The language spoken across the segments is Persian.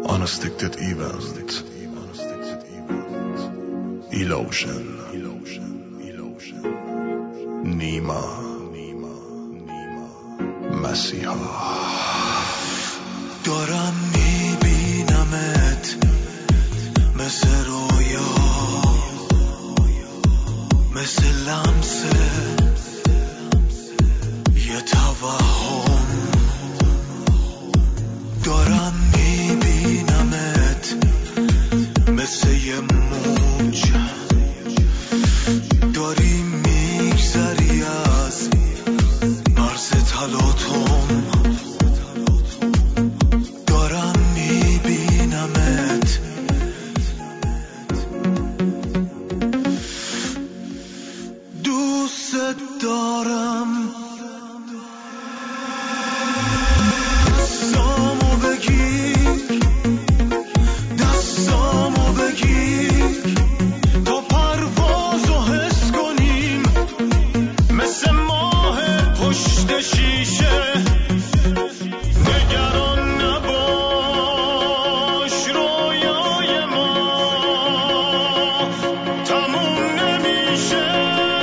Unaddicted event. Illusion. نیما مسیحا. دارم میبینمت مثل رویا، مثل لمس یه توهم. دارم میبینمت مثل یه موج، داری میگذری از مرز تلاطم. دارم میبینمت دوست دارم. دستامو بگیر، دستامو بگیر تا پروازو حس کنیم، مثل ماه پشت شیشه. نگران نباش، رویای ما تموم نمیشه.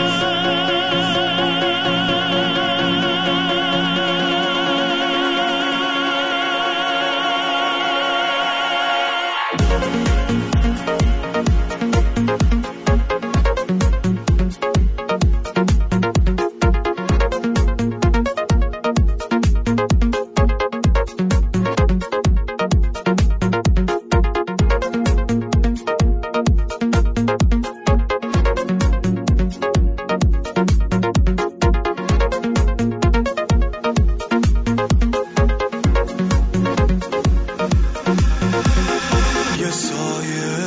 یه سایه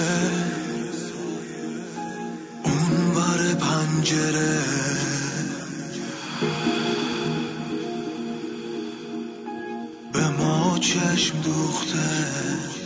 اون ور پنجره، به ما چشم دوخته.